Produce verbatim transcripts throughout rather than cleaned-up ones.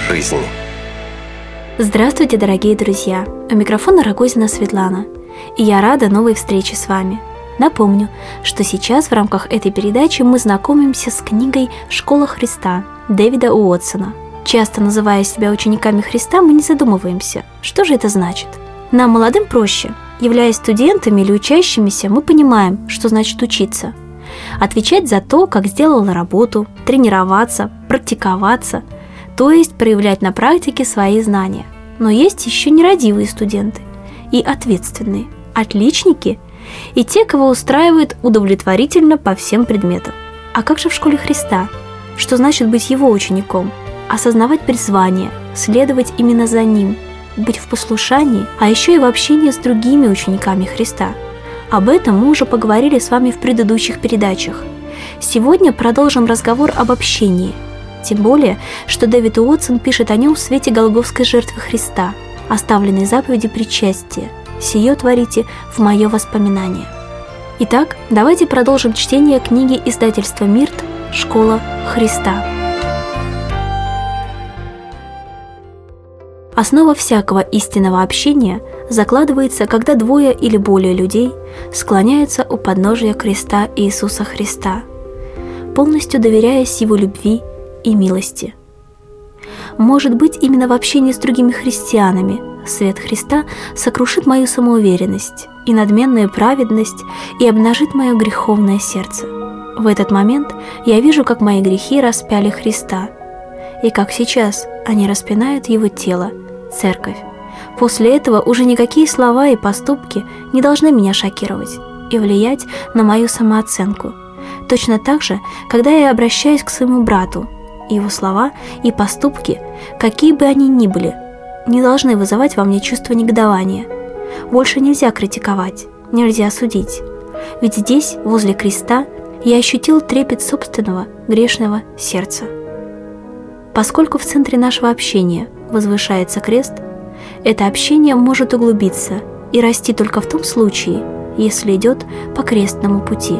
жизнь. Здравствуйте, дорогие друзья! У микрофона Рогозина Светлана, и я рада новой встрече с вами. Напомню, что сейчас в рамках этой передачи мы знакомимся с книгой «Школа Христа» Дэвида Уотсона. Часто называя себя учениками Христа, мы не задумываемся, что же это значит. Нам, молодым, проще. Являясь студентами или учащимися, мы понимаем, что значит учиться. Отвечать за то, как сделала работу, тренироваться, практиковаться, то есть проявлять на практике свои знания. Но есть еще нерадивые студенты и ответственные, отличники и те, кого устраивает удовлетворительно по всем предметам. А как же в школе Христа? Что значит быть его учеником? Осознавать призвание, следовать именно за ним, быть в послушании, а еще и в общении с другими учениками Христа. Об этом мы уже поговорили с вами в предыдущих передачах. Сегодня продолжим разговор об общении. Тем более, что Дэвид Уотсон пишет о нем в свете Голгофской жертвы Христа, оставленной заповеди причастия. «Сие творите в мое воспоминание». Итак, давайте продолжим чтение книги издательства МИРТ «Школа Христа». Основа всякого истинного общения закладывается, когда двое или более людей склоняются у подножия креста Иисуса Христа, полностью доверяясь Его любви и милости. Может быть, именно в общении с другими христианами свет Христа сокрушит мою самоуверенность и надменную праведность и обнажит мое греховное сердце. В этот момент я вижу, как мои грехи распяли Христа, и как сейчас они распинают Его тело, Церковь. После этого уже никакие слова и поступки не должны меня шокировать и влиять на мою самооценку. Точно так же, когда я обращаюсь к своему брату, его слова и поступки, какие бы они ни были, не должны вызывать во мне чувство негодования. Больше нельзя критиковать, нельзя судить. Ведь здесь, возле креста, я ощутил трепет собственного грешного сердца. Поскольку в центре нашего общения возвышается крест, это общение может углубиться и расти только в том случае, если идет по крестному пути.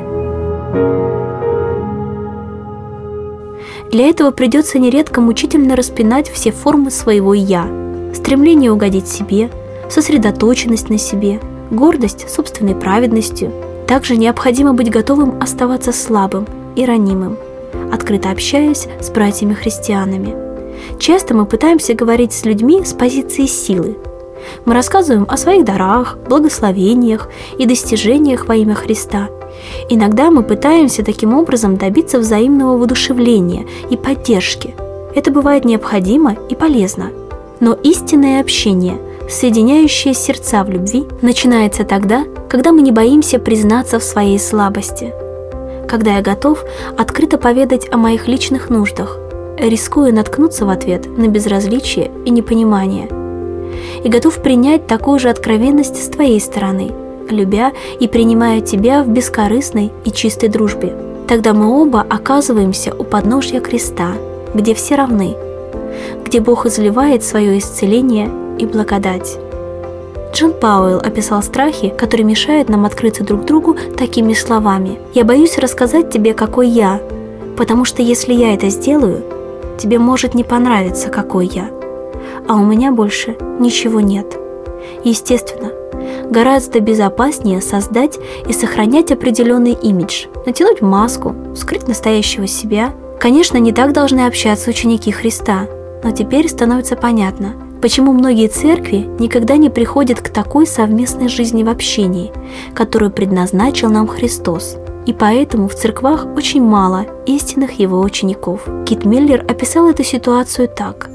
Для этого придется нередко мучительно распинать все формы своего «я», стремление угодить себе, сосредоточенность на себе, гордость собственной праведностью. Также необходимо быть готовым оставаться слабым и ранимым, открыто общаясь с братьями-христианами. Часто мы пытаемся говорить с людьми с позиции силы. Мы рассказываем о своих дарах, благословениях и достижениях во имя Христа. Иногда мы пытаемся таким образом добиться взаимного воодушевления и поддержки. Это бывает необходимо и полезно. Но истинное общение, соединяющее сердца в любви, начинается тогда, когда мы не боимся признаться в своей слабости. Когда я готов открыто поведать о моих личных нуждах, рискуя наткнуться в ответ на безразличие и непонимание. И готов принять такую же откровенность с твоей стороны, любя и принимая тебя в бескорыстной и чистой дружбе. Тогда мы оба оказываемся у подножья креста, где все равны, где Бог изливает свое исцеление и благодать. Джон Пауэлл описал страхи, которые мешают нам открыться друг другу такими словами: «Я боюсь рассказать тебе, какой я, потому что если я это сделаю, тебе может не понравиться, какой я, а у меня больше ничего нет». Естественно, гораздо безопаснее создать и сохранять определенный имидж, натянуть маску, скрыть настоящего себя. Конечно, не так должны общаться ученики Христа, но теперь становится понятно, почему многие церкви никогда не приходят к такой совместной жизни в общении, которую предназначил нам Христос. И поэтому в церквах очень мало истинных его учеников. Кит Миллер описал эту ситуацию так: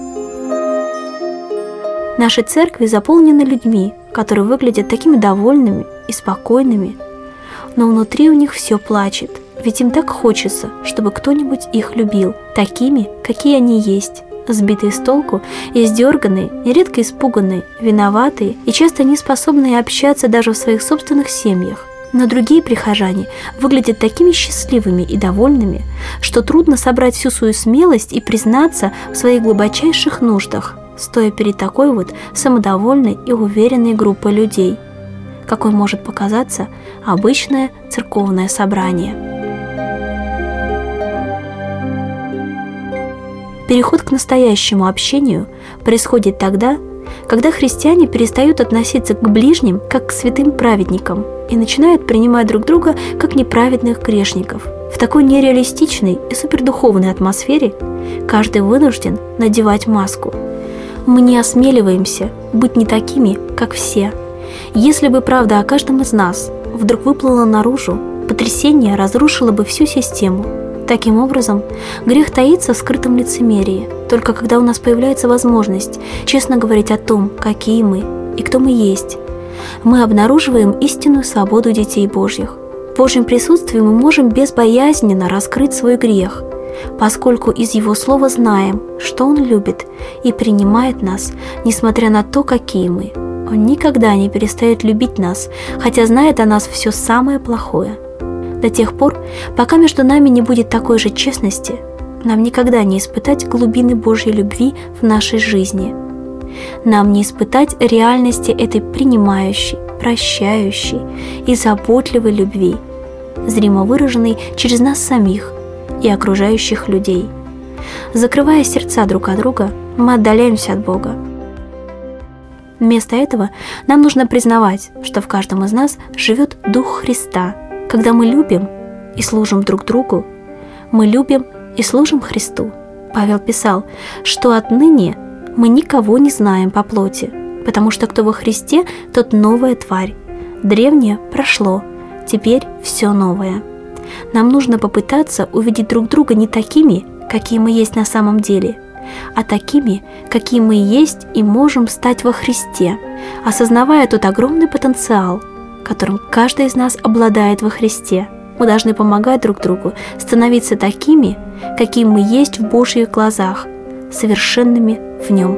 «Наши церкви заполнены людьми, которые выглядят такими довольными и спокойными, но внутри у них все плачет, ведь им так хочется, чтобы кто-нибудь их любил, такими, какие они есть, сбитые с толку, издерганные, нередко испуганные, виноватые и часто не способные общаться даже в своих собственных семьях. Но другие прихожане выглядят такими счастливыми и довольными, что трудно собрать всю свою смелость и признаться в своих глубочайших нуждах, стоя перед такой вот самодовольной и уверенной группой людей, какой может показаться обычное церковное собрание. Переход к настоящему общению происходит тогда, когда христиане перестают относиться к ближним как к святым праведникам и начинают принимать друг друга как неправедных грешников. В такой нереалистичной и супердуховной атмосфере каждый вынужден надевать маску. Мы не осмеливаемся быть не такими, как все. Если бы правда о каждом из нас вдруг выплыла наружу, потрясение разрушило бы всю систему. Таким образом, грех таится в скрытом лицемерии, только когда у нас появляется возможность честно говорить о том, какие мы и кто мы есть. Мы обнаруживаем истинную свободу детей Божьих. В Божьем присутствии мы можем безбоязненно раскрыть свой грех, поскольку из Его Слова знаем, что Он любит и принимает нас, несмотря на то, какие мы. Он никогда не перестает любить нас, хотя знает о нас все самое плохое. До тех пор, пока между нами не будет такой же честности, нам никогда не испытать глубины Божьей любви в нашей жизни. Нам не испытать реальности этой принимающей, прощающей и заботливой любви, зримо выраженной через нас самих и окружающих людей. Закрывая сердца друг от друга, мы отдаляемся от Бога. Вместо этого нам нужно признавать, что в каждом из нас живет Дух Христа. Когда мы любим и служим друг другу, мы любим и служим Христу. Павел писал, что отныне мы никого не знаем по плоти, потому что кто во Христе, тот новая тварь. Древнее прошло, теперь все новое. Нам нужно попытаться увидеть друг друга не такими, какие мы есть на самом деле, а такими, какие мы есть и можем стать во Христе, осознавая тот огромный потенциал, которым каждый из нас обладает во Христе. Мы должны помогать друг другу становиться такими, какими мы есть в Божьих глазах, совершенными в Нем.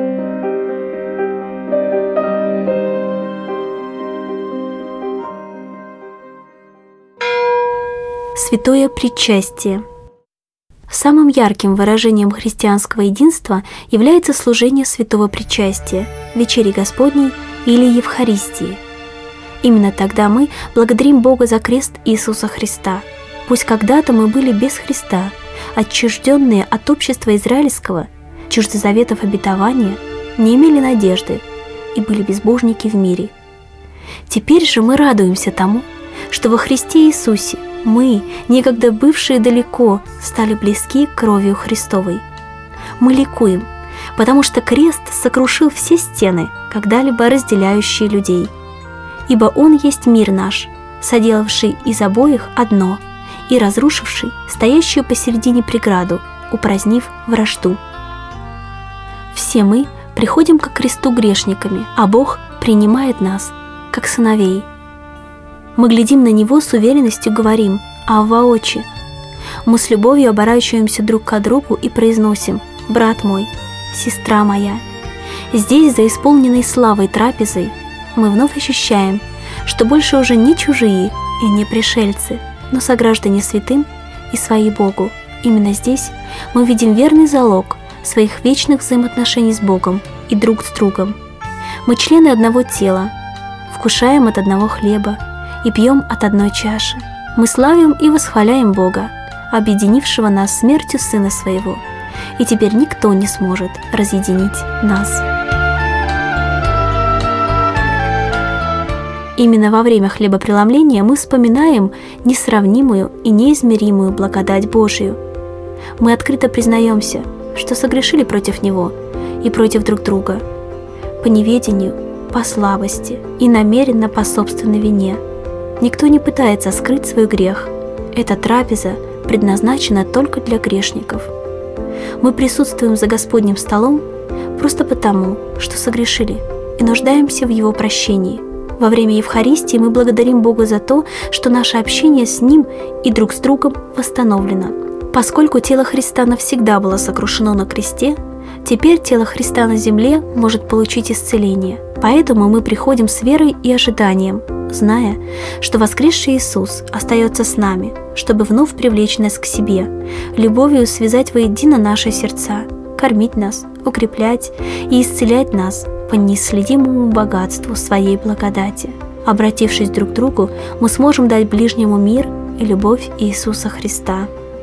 Святое причастие. Самым ярким выражением христианского единства является служение святого причастия, вечери Господней или Евхаристии. Именно тогда мы благодарим Бога за крест Иисуса Христа. Пусть когда-то мы были без Христа, отчужденные от общества израильского, чужды заветов обетования, не имели надежды и были безбожники в мире. Теперь же мы радуемся тому, что во Христе Иисусе мы, некогда бывшие далеко, стали близки кровью Христовой. Мы ликуем, потому что крест сокрушил все стены, когда-либо разделяющие людей. Ибо Он есть мир наш, соделавший из обоих одно и разрушивший стоящую посередине преграду, упразднив вражду. Все мы приходим ко кресту грешниками, а Бог принимает нас, как сыновей. Мы глядим на Него с уверенностью, говорим «Авва, Отче». Мы с любовью оборачиваемся друг к другу и произносим «Брат мой, сестра моя». Здесь, за исполненной славой трапезой, мы вновь ощущаем, что больше уже не чужие и не пришельцы, но сограждане святым и свои Богу. Именно здесь мы видим верный залог своих вечных взаимоотношений с Богом и друг с другом. Мы члены одного тела, вкушаем от одного хлеба и пьем от одной чаши. Мы славим и восхваляем Бога, объединившего нас смертью Сына Своего, и теперь никто не сможет разъединить нас. Именно во время хлебопреломления мы вспоминаем несравнимую и неизмеримую благодать Божию. Мы открыто признаемся, что согрешили против Него и против друг друга, по неведению, по слабости и намеренно по собственной вине. Никто не пытается скрыть свой грех. Эта трапеза предназначена только для грешников. Мы присутствуем за Господним столом просто потому, что согрешили и нуждаемся в Его прощении. Во время Евхаристии мы благодарим Бога за то, что наше общение с Ним и друг с другом восстановлено. Поскольку тело Христа навсегда было сокрушено на кресте, теперь тело Христа на земле может получить исцеление. Поэтому мы приходим с верой и ожиданием, зная, что воскресший Иисус остается с нами, чтобы вновь привлечь нас к себе, любовью связать воедино наши сердца, кормить нас, укреплять и исцелять нас по неисследимому богатству своей благодати. Обратившись друг к другу, мы сможем дать ближнему мир и любовь Иисуса Христа.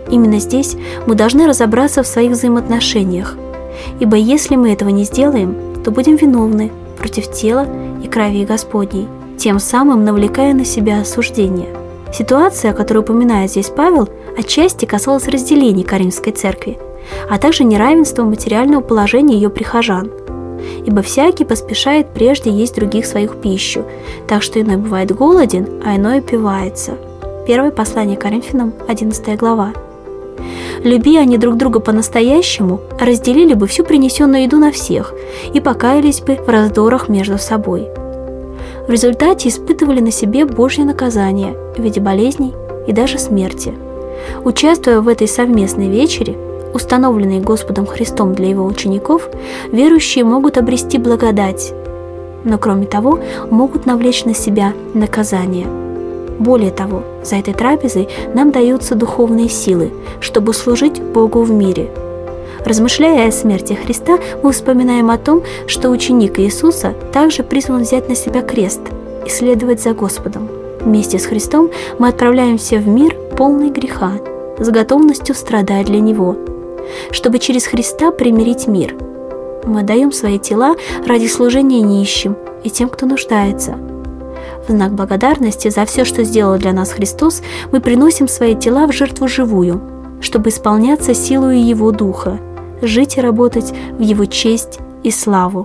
Именно здесь мы должны разобраться в своих взаимоотношениях, ибо если мы этого не сделаем, то будем виновны против тела и крови Господней, тем самым навлекая на себя осуждение. Ситуация, которую упоминает здесь Павел, отчасти касалась разделений Коринфской церкви, а также неравенства материального положения ее прихожан. Ибо всякий поспешает прежде есть других своих пищу, так что иной бывает голоден, а иной опивается. Первое послание Коринфянам, одиннадцатая глава. Люби они друг друга по-настоящему, разделили бы всю принесенную еду на всех и покаялись бы в раздорах между собой. В результате испытывали на себе Божье наказание в виде болезней и даже смерти. Участвуя в этой совместной вечере, установленной Господом Христом для Его учеников, верующие могут обрести благодать, но кроме того могут навлечь на себя наказание. Более того, за этой трапезой нам даются духовные силы, чтобы служить Богу в мире. Размышляя о смерти Христа, мы вспоминаем о том, что ученик Иисуса также призван взять на себя крест и следовать за Господом. Вместе с Христом мы отправляемся в мир, полный греха, с готовностью страдать для Него, чтобы через Христа примирить мир. Мы отдаем свои тела ради служения нищим и тем, кто нуждается. В знак благодарности за все, что сделал для нас Христос, мы приносим свои тела в жертву живую, чтобы исполняться силою Его Духа, жить и работать в Его честь и славу.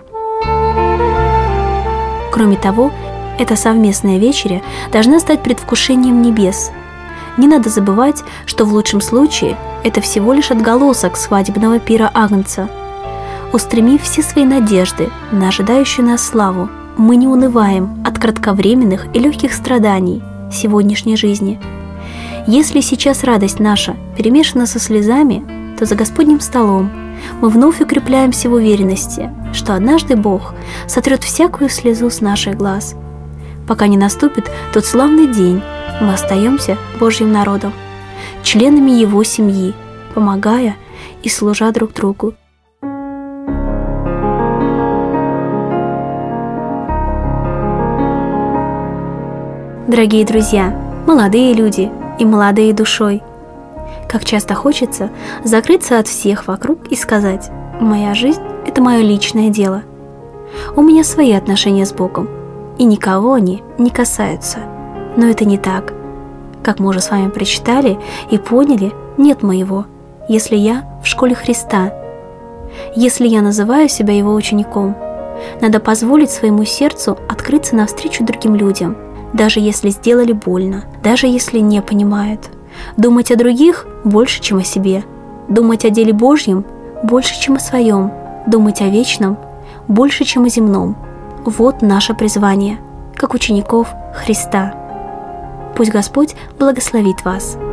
Кроме того, эта совместная вечеря должна стать предвкушением небес. Не надо забывать, что в лучшем случае это всего лишь отголосок свадебного пира Агнца. Устремив все свои надежды на ожидающую нас славу, мы не унываем от кратковременных и легких страданий сегодняшней жизни. Если сейчас радость наша перемешана со слезами, то за Господним столом мы вновь укрепляемся в уверенности, что однажды Бог сотрет всякую слезу с наших глаз. Пока не наступит тот славный день, мы остаемся Божьим народом, членами Его семьи, помогая и служа друг другу. Дорогие друзья, молодые люди и молодые душой, как часто хочется закрыться от всех вокруг и сказать: «Моя жизнь – это мое личное дело. У меня свои отношения с Богом, и никого они не касаются». Но это не так. Как мы уже с вами прочитали и поняли, нет моего, если я в школе Христа, если я называю себя Его учеником. Надо позволить своему сердцу открыться навстречу другим людям, даже если сделали больно, даже если не понимают. Думать о других больше, чем о себе. Думать о деле Божьем больше, чем о своем. Думать о вечном больше, чем о земном. Вот наше призвание, как учеников Христа. Пусть Господь благословит вас.